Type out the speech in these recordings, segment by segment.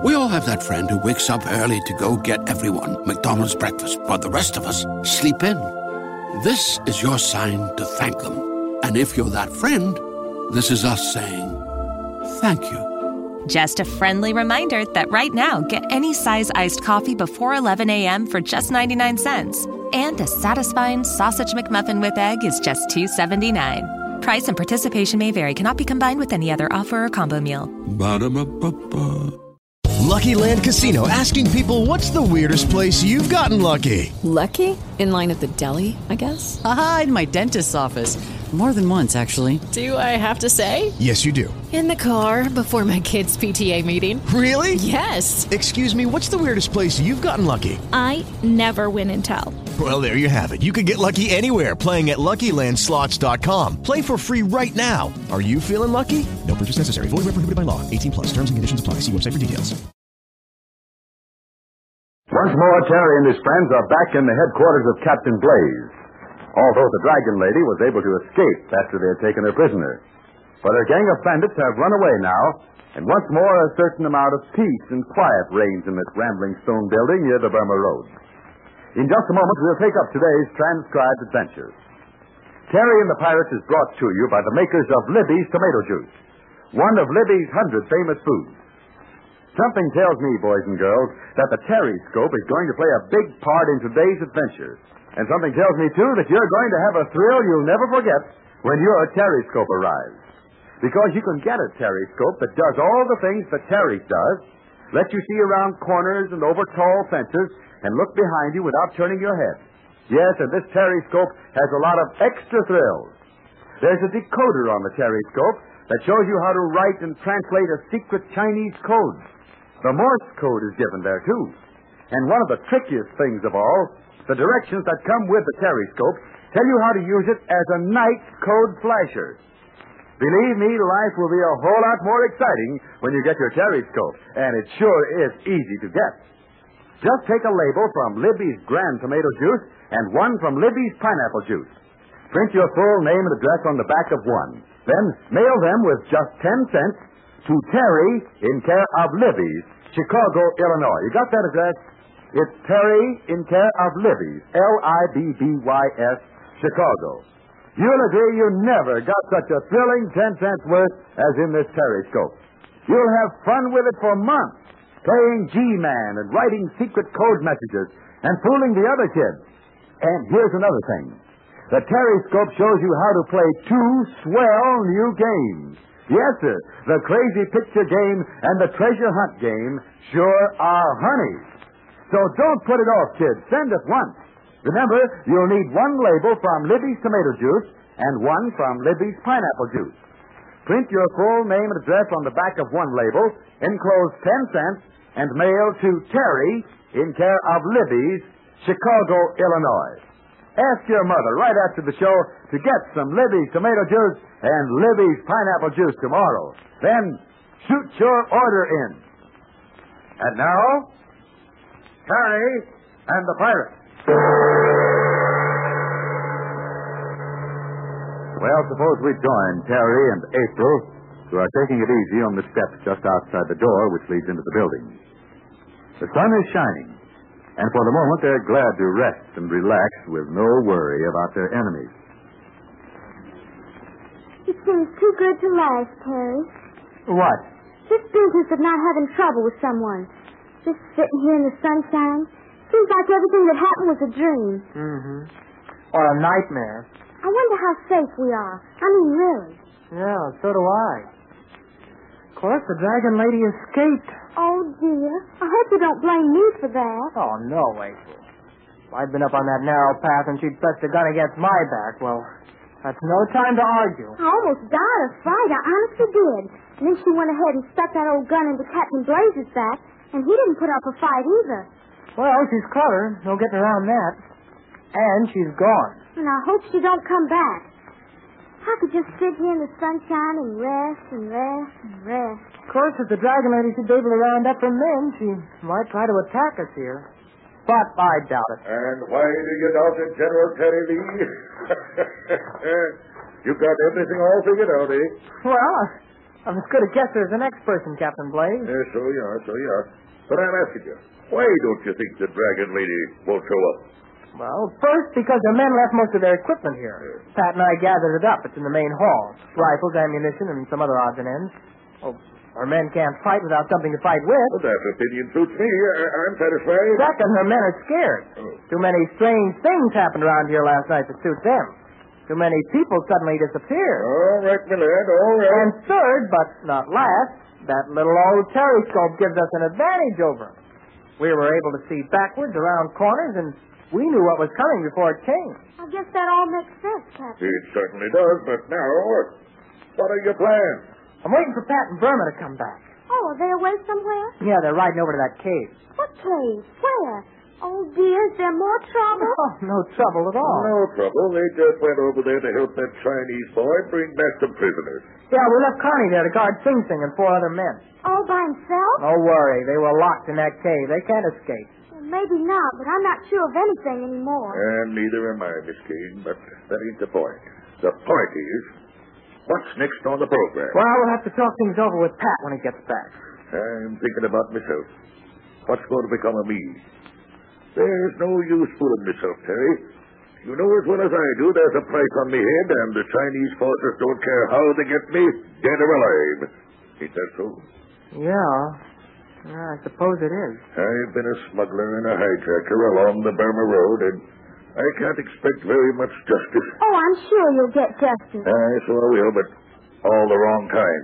We all have that friend who wakes up early to go get everyone McDonald's breakfast, while the rest of us sleep in. This is your sign to thank them. And if you're that friend, this is us saying thank you. Just a friendly reminder that right now, get any size iced coffee before 11 a.m. for just 99 cents. And a satisfying sausage McMuffin with egg is just $2.79. Price and participation may vary. Cannot be combined with any other offer or combo meal. Ba-da-ba-ba-ba. Lucky Land Casino, asking people, what's the weirdest place you've gotten lucky? Lucky? In line at the deli, I guess? Aha, in my dentist's office. More than once, actually. Do I have to say? Yes, you do. In the car before my kids' PTA meeting. Really? Yes. Excuse me, what's the weirdest place you've gotten lucky? I never win and tell. Well, there you have it. You can get lucky anywhere, playing at LuckyLandSlots.com. Play for free right now. Are you feeling lucky? No purchase necessary. Void where prohibited by law. 18+. Terms and conditions apply. See website for details. Once more, Terry and his friends are back in the headquarters of Captain Blaze. Although the Dragon Lady was able to escape after they had taken her prisoner. But her gang of bandits have run away now, and once more a certain amount of peace and quiet reigns in this rambling stone building near the Burma Road. In just a moment, we'll take up today's transcribed adventure. Terry and the Pirates is brought to you by the makers of Libby's Tomato Juice, one of Libby's 100 famous foods. Something tells me, boys and girls, that the Terryscope is going to play a big part in today's adventure. And something tells me, too, that you're going to have a thrill you'll never forget when your Terryscope arrives. Because you can get a Terryscope that does all the things that Terry's does, lets you see around corners and over tall fences, and look behind you without turning your head. Yes, and this Terryscope has a lot of extra thrills. There's a decoder on the Terryscope that shows you how to write and translate a secret Chinese code. The Morse code is given there, too. And one of the trickiest things of all, the directions that come with the Terryscope tell you how to use it as a night code flasher. Believe me, life will be a whole lot more exciting when you get your Terryscope, and it sure is easy to get. Just take a label from Libby's Grand Tomato Juice and one from Libby's Pineapple Juice. Print your full name and address on the back of one. Then mail them with just 10 cents to Terry in care of Libby's, Chicago, Illinois. You got that address? It's Terry in care of Libby's, Libbys, Chicago. You'll agree you never got such a thrilling 10 cents worth as in this Terryscope. You'll have fun with it for months, playing G-Man and writing secret code messages and fooling the other kids. And here's another thing. The Terryscope shows you how to play two swell new games. Yes, sir, the Crazy Picture game and the Treasure Hunt game sure are honeys. So don't put it off, kids. Send at once. Remember, you'll need one label from Libby's Tomato Juice and one from Libby's Pineapple Juice. Print your full name and address on the back of one label, enclose 10 cents, and mail to Terry in care of Libby's, Chicago, Illinois. Ask your mother right after the show to get some Libby's Tomato Juice and Libby's Pineapple Juice tomorrow. Then shoot your order in. And now, Terry and the Pirates. Well, suppose we join Terry and April, who are taking it easy on the steps just outside the door which leads into the building. The sun is shining, and for the moment they're glad to rest and relax with no worry about their enemies. It seems too good to last, Terry. What? This business of not having trouble with someone. Just sitting here in the sunshine. Seems like everything that happened was a dream. Mm-hmm. Or a nightmare. I wonder how safe we are. I mean, really. Yeah, so do I. Of course, the Dragon Lady escaped. Oh, dear. I hope you don't blame me for that. Oh, no, April. If I'd been up on that narrow path and she'd pressed the gun against my back, well, that's no time to argue. I almost died of fright. I honestly did. And then she went ahead and stuck that old gun into Captain Blaze's back, and he didn't put up a fight either. Well, she's clever. No getting around that. And she's gone. And I hope she don't come back. I could just sit here in the sunshine and rest and rest and rest. Of course, if the Dragon Lady should be able to round up her men, she might try to attack us here. But I doubt it. And why do you doubt it, General Terry Lee? You've got everything all figured out, eh? Well, I'm as good a guesser as the next person, Captain Blaze. So you are. But I'm asking you, why don't you think the Dragon Lady won't show up? Well, first, because the men left most of their equipment here. Pat and I gathered it up. It's in the main hall. Rifles, ammunition, and some other odds and ends. Oh, our men can't fight without something to fight with. Well, that opinion suits me. I'm satisfied. Second, her men are scared. Too many strange things happened around here last night to suit them. Too many people suddenly disappeared. All right, my lad, all right. And third, but not last, that little old telescope gives us an advantage over them. We were able to see backwards around corners, and we knew what was coming before it came. I guess that all makes sense, Captain. It certainly does, but now, what are your plans? I'm waiting for Pat and Burma to come back. Oh, are they away somewhere? Yeah, they're riding over to that cave. What cave? Where? Oh, dear, is there more trouble? Oh, no trouble at all. No trouble. They just went over there to help that Chinese boy bring back some prisoners. Yeah, we left Connie there to guard Sing Sing and 4 other men. All by himself? Don't worry. They were locked in that cave. They can't escape. Well, maybe not, but I'm not sure of anything anymore. And neither am I, Miss Keene, but that ain't the point. The point is, what's next on the program? Well, we'll have to talk things over with Pat when he gets back. I'm thinking about myself. What's going to become of me? There's no use fooling myself, Terry. You know as well as I do there's a price on me head, and the Chinese forces don't care how they get me, dead or alive. Ain't that so? Yeah, I suppose it is. I've been a smuggler and a hijacker along the Burma Road, and I can't expect very much justice. Oh, I'm sure you'll get justice. So I will, but all the wrong kind.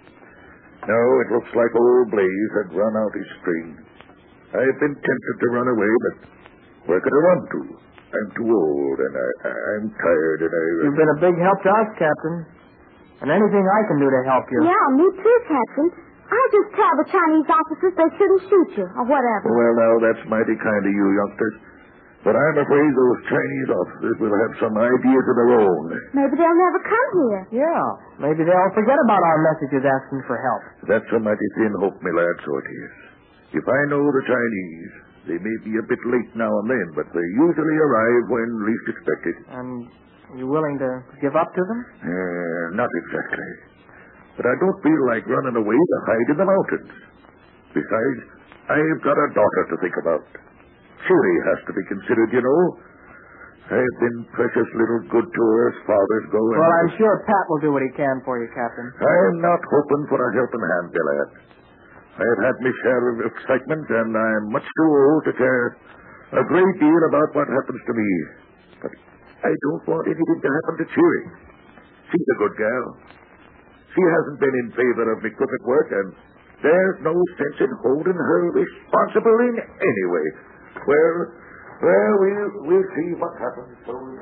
No, it looks like old Blaze had run out his string. I've been tempted to run away, but where could I run to? I'm too old, and I'm tired, and You've been a big help to us, Captain. And anything I can do to help you. Yeah, me too, Captain. I just tell the Chinese officers they shouldn't shoot you, or whatever. Well, now, that's mighty kind of you, youngsters. But I'm afraid those Chinese officers will have some ideas of their own. Maybe they'll never come here. Yeah, maybe they'll forget about our messages asking for help. That's a mighty thin hope, my lad, so it is. If I know the Chinese, they may be a bit late now and then, but they usually arrive when least expected. And you willing to give up to them? Not exactly. But I don't feel like running away to hide in the mountains. Besides, I've got a daughter to think about. Shuri has to be considered, you know. I've been precious little good to her as fathers go. Well, I'm sure Pat will do what he can for you, Captain. I'm not hoping for a helping hand, my lad. I've had my share of excitement, and I'm much too old to care a great deal about what happens to me. But I don't want anything to happen to Cheery. She's a good girl. She hasn't been in favor of me crooked work, and there's no sense in holding her responsible in any way. Well, we'll see what happens.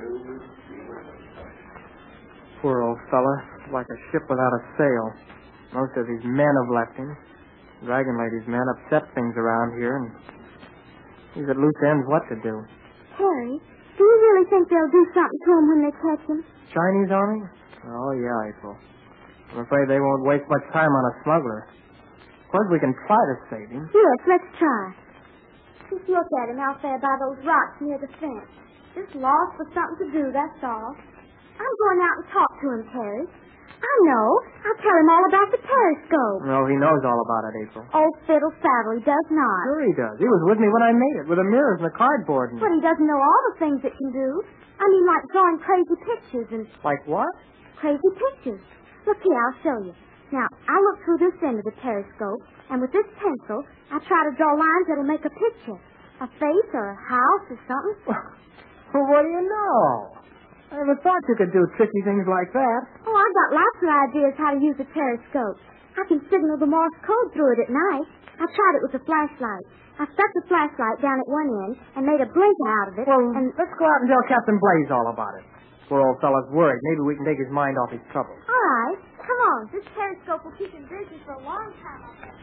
Poor old fella. Like a ship without a sail. Most of his men have left him. Dragon Lady's men upset things around here, and he's at loose ends what to do. Harry, do you really think they'll do something to him when they catch him? Chinese army? Oh, yeah, April. I'm afraid they won't waste much time on a smuggler. Of course, we can try to save him. Yes, let's try. Just look at him out there by those rocks near the fence. Just lost for something to do, that's all. I'm going out and talk to him, Terry. I know. I'll tell him all about the periscope. No, he knows all about it, April. Oh, fiddle faddle, he does not. Sure he does. He was with me when I made it, with the mirrors and the cardboard. But he doesn't know all the things it can do. I mean, like drawing crazy pictures and... Like what? Crazy pictures. Look here, I'll show you. Now, I look through this end of the periscope, and with this pencil, I try to draw lines that'll make a picture. A face or a house or something. Well, what do you know? I never thought you could do tricky things like that. Oh, I've got lots of ideas how to use a periscope. I can signal the Morse code through it at night. I tried it with a flashlight. I stuck the flashlight down at one end and made a blinker out of it. Well, let's go out and tell Captain Blaze all about it. Poor old fella's worried. Maybe we can take his mind off his troubles. All right. Come on. This periscope will keep him busy for a long time, I bet.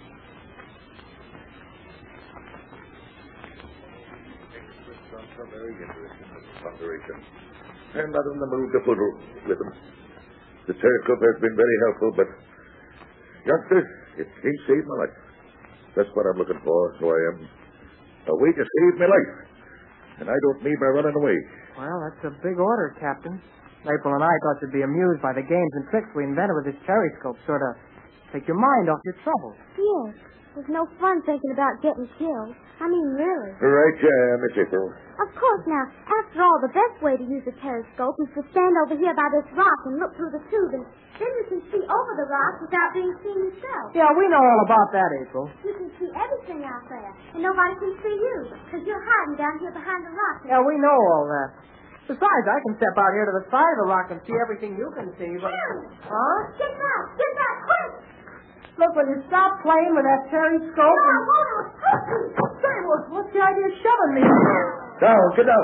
Very interesting operation. I'm not in the mood to fiddle with them. The telescope has been very helpful, but youngsters, it ain't saved my life. That's what I'm looking for, so I am. A way to save my life. And I don't mean by running away. Well, that's a big order, Captain. April and I thought you'd be amused by the games and tricks we invented with this periscope, sort of take your mind off your troubles. Yes. There's no fun thinking about getting killed. I mean, really. Right, Miss April. Of course, now, after all, the best way to use a periscope is to stand over here by this rock and look through the tube, and then you can see over the rock without being seen yourself. Yeah, we know all about that, April. You can see everything out there, and nobody can see you, because you're hiding down here behind the rock. Yeah, we know all that. Besides, I can step out here to the side of the rock and see everything you can see, but... Huh? Get back! Get back, quick! Look, will you stop playing with that periscope? Say, what's the idea of shoving me? Down, get down.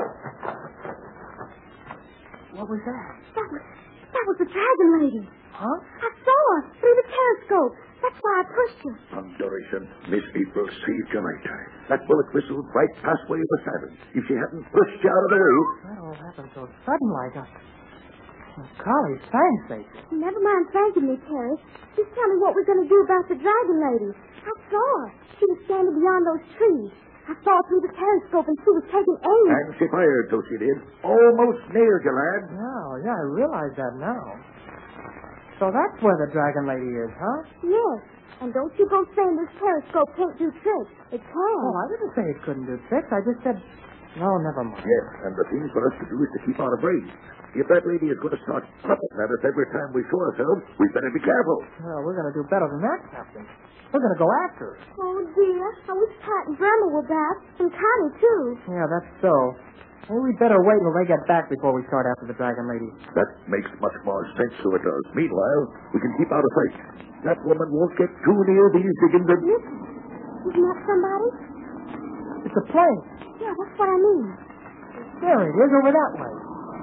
What was that? That was the dragon lady. Huh? I saw her through the periscope. That's why I pushed her. Thunderation. Miss April saved your night. That bullet whistled right past where you were standing. If she hadn't pushed you out of the way... That all happened so sudden like that. Golly, thanks, April. Never mind thanking me, Terry. Just tell me what we're going to do about the dragon lady. I saw her. She was standing beyond those trees. I saw her through the periscope, and she was taking aim. And she fired, so she did. Almost nailed you, lad. Yeah, I realize that now. So that's where the dragon lady is, huh? Yes. And don't you go saying this periscope can't do tricks. It can. Oh, I didn't say it couldn't do tricks. I just said... No, never mind. Yes, and the thing for us to do is to keep out of range. If that lady is going to start puppet at us every time we show ourselves, we better be careful. Well, we're going to do better than that, Captain. We're going to go after her. Oh, dear. I wish Pat and Burma were back. And Connie, too. Yeah, that's so. Maybe we'd better wait until they get back before we start after the dragon lady. That makes much more sense, so it does. Meanwhile, we can keep out of sight. That woman won't get too near these diggings. Listen. Isn't that somebody? It's a plane. Yeah, that's what I mean. There it is, over that way.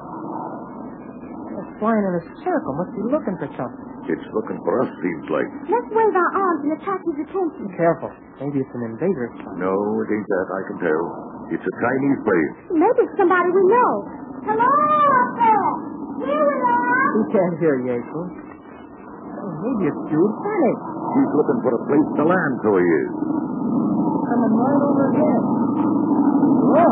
It's flying in a circle. Must be looking for something. It's looking for us, seems like. Let's wave our arms and attract his attention. Be careful. Maybe it's an invader. No, it ain't that, I can tell. It's a Chinese plane. Maybe it's somebody we know. Hello, up there. Here we are. He can't hear you, April. Oh, maybe it's Jude Panic. He's looking for a place to land, so he is. Coming right over again. Whoa.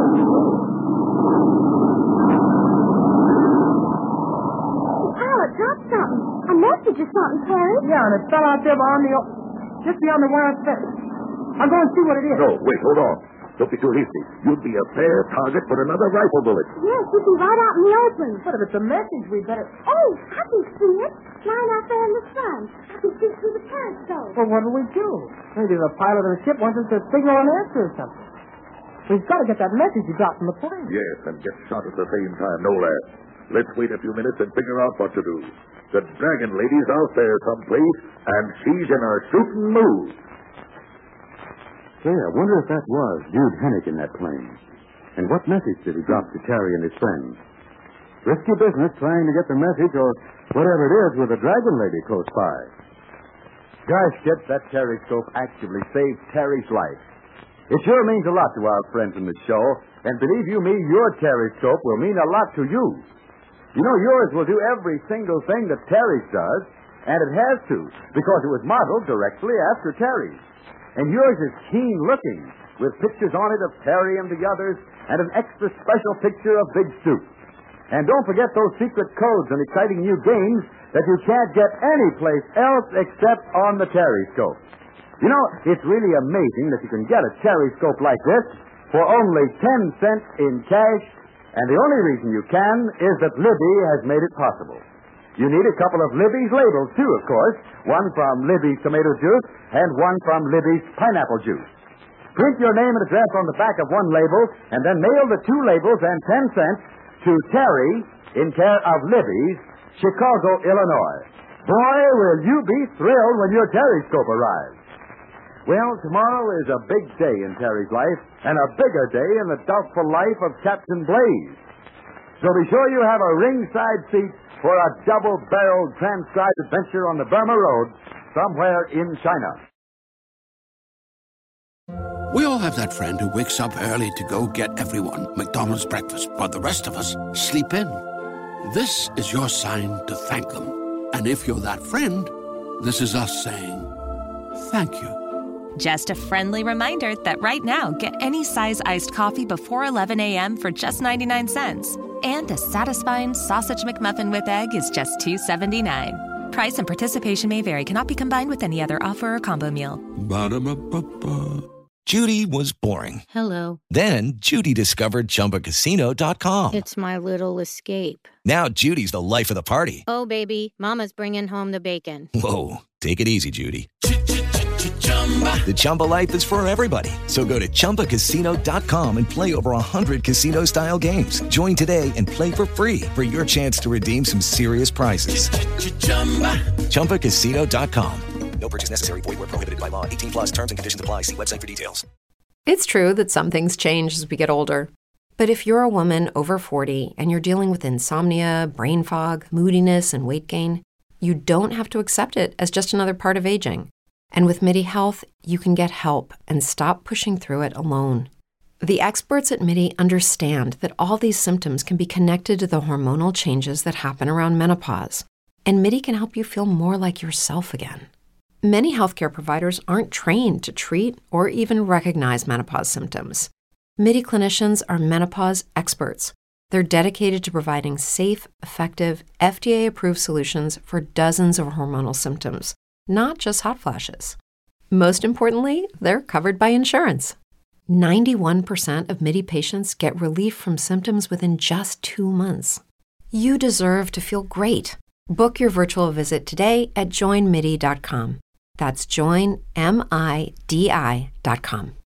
The pilot dropped something. A message or something, Terry. Yeah, and it fell out there just beyond the wire fence. I'll go and see what it is. No, wait, hold on. Don't be too hasty. You'd be a fair target for another rifle bullet. Yes, we'd be right out in the open. But if it's a message, we'd better... Oh, I can see it. Lying out there in the sun. I can see through the periscope. Well, what'll we do? Maybe the pilot of the ship wants us to signal an answer or something. We've got to get that message he dropped from the plane. Yes, and get shot at the same time, no less. Let's wait a few minutes and figure out what to do. The dragon lady's out there someplace, and she's in a shooting mood. Say, I wonder if that was Jude Hennick in that plane. And what message did he drop to Terry and his friends? Risky business trying to get the message or whatever it is with the dragon lady close by. Gosh, Kit, that periscope actually saved Terry's life. It sure means a lot to our friends in the show, and believe you me, your periscope will mean a lot to you. You know, yours will do every single thing that Terry's does, and it has to, because it was modeled directly after Terry's. And yours is keen-looking, with pictures on it of Terry and the others, and an extra special picture of Big Stoop. And don't forget those secret codes and exciting new games that you can't get anyplace else except on the Terryscope. You know, it's really amazing that you can get a Terryscope like this for only 10 cents in cash, and the only reason you can is that Libby has made it possible. You need a couple of Libby's labels, too, of course. One from Libby's tomato juice and one from Libby's pineapple juice. Print your name and address on the back of one label and then mail the two labels and 10 cents to Terry in care of Libby's, Chicago, Illinois. Boy, will you be thrilled when your Terryscope arrives. Well, tomorrow is a big day in Terry's life and a bigger day in the doubtful life of Captain Blaze. So be sure you have a ringside seat for a double-barreled transcribed adventure on the Burma Road somewhere in China. We all have that friend who wakes up early to go get everyone McDonald's breakfast, while the rest of us sleep in. This is your sign to thank them. And if you're that friend, this is us saying thank you. Just a friendly reminder that right now, get any size iced coffee before 11 a.m. for just 99 cents. And a satisfying Sausage McMuffin with egg is just $2.79. Price and participation may vary. Cannot be combined with any other offer or combo meal. Ba-da-ba-ba-ba. Judy was boring. Hello. Then Judy discovered ChumbaCasino.com. It's my little escape. Now Judy's the life of the party. Oh, baby, mama's bringing home the bacon. Whoa, take it easy, Judy. The Chumba life is for everybody. So go to ChumbaCasino.com and play over 100 casino-style games. Join today and play for free for your chance to redeem some serious prizes. ChumbaCasino.com. No purchase necessary. Void where prohibited by law. 18 plus terms and conditions apply. See website for details. It's true that some things change as we get older. But if you're a woman over 40 and you're dealing with insomnia, brain fog, moodiness, and weight gain, you don't have to accept it as just another part of aging. And with MIDI Health, you can get help and stop pushing through it alone. The experts at MIDI understand that all these symptoms can be connected to the hormonal changes that happen around menopause. And MIDI can help you feel more like yourself again. Many healthcare providers aren't trained to treat or even recognize menopause symptoms. MIDI clinicians are menopause experts. They're dedicated to providing safe, effective, FDA-approved solutions for dozens of hormonal symptoms, not just hot flashes. Most importantly, they're covered by insurance. 91% of MIDI patients get relief from symptoms within just 2 months. You deserve to feel great. Book your virtual visit today at joinmidi.com. That's joinmidi.com.